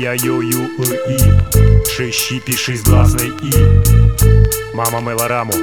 я ю ю и шесть щипи, шесть гласной и мама мыла раму.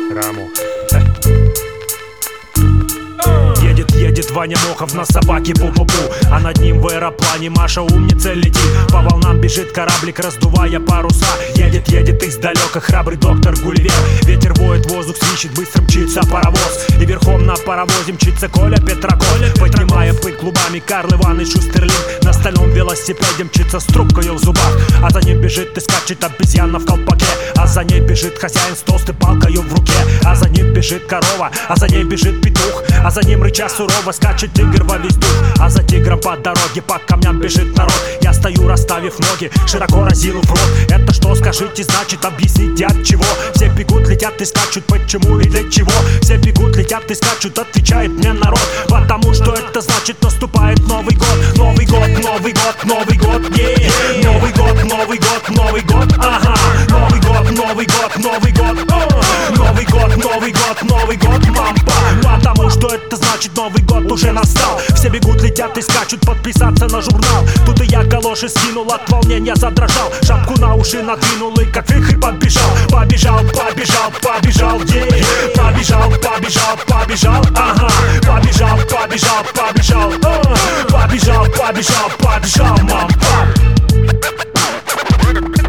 Едет Ваня Мохов на собаке пу-пу-пу, а над ним в аэроплане Маша умница летит. По волнам бежит кораблик, раздувая паруса. Едет издалека храбрый доктор Гулливер. Ветер воет, воздух свищет, быстро мчится паровоз. И верхом на паровозе мчится Коля Петраколь, поднимая пыль клубами Карл Иваныч Шустерлинг. На стальном велосипеде мчится с трубкой в зубах, а за ним бежит и скачет обезьяна в колпаке. А за ней бежит хозяин с толстой палкою в руке. А за ним бежит корова, а за ней бежит петух. А за ним рыча сурово скачет тигр во весь дух. А за тигром по дороге по камням бежит народ. Я стою, расставив ноги, широко разинув рот. Это что, скажите, значит, объясните от чего? Все бегут, летят и скачут, почему и для чего? Все бегут, летят и скачут, отвечает мне народ. Потому что это значит, наступает Новый год. Новый год, Новый год, Новый год, yeah. Новый год, Новый год, Новый год, ага. Новый год, Новый год, Новый год, Новый год, Новый год, Новый год, мампа. Потому что это значит, Новый год уже настал. Все бегут, летят и скачут, подписаться на журнал. Тут и я галоши скинул, от волнения задрожал. Шапку на уши надвинул и как вихрь побежал. Побежал, побежал, побежал, yeah. Побежал, побежал, побежал, ага. Побежал, побежал, побежал, побежал, побежал, побежал, мампа.